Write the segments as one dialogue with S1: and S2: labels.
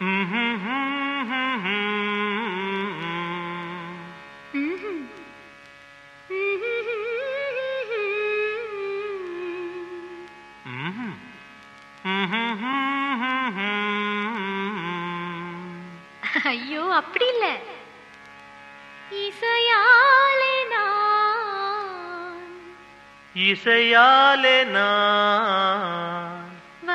S1: ஐயோ அப்படி இல்ல. இசையாலே நான்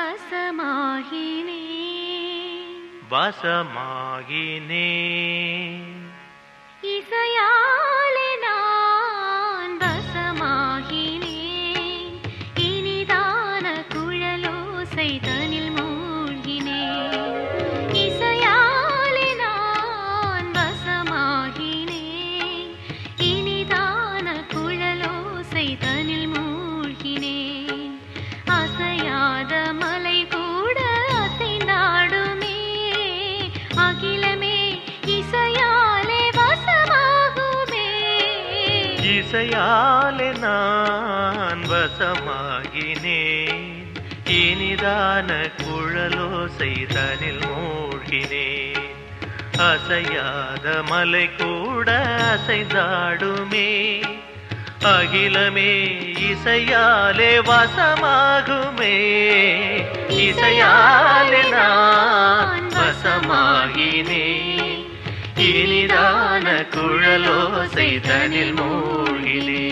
S1: வசமாகினேன். இசையாலே நான் வசமாகினேன். இனிதான குழலோசை தனில் மூழ்கினேன். இசையாலே நான் வசமாகினேன். இனிதான குழலோசை தனில் மூழ்கினேன். அசையாத மலை கூட அசைந்தாடுமே. அகிலமே இசையாலே வசமாகுமே.
S2: இசையாலே நான் வசமாகினேன். இனிதான குழலோசை தனில் மூழ்கினேன். அசையாத மலை கூட அசைந்தாடுமே. அகிலமே இசையாலே வசமாகுமே. இசையாலே நான் வசமாகினேன். இனிதான குழலோசை தனில் மூழ்கினேன்.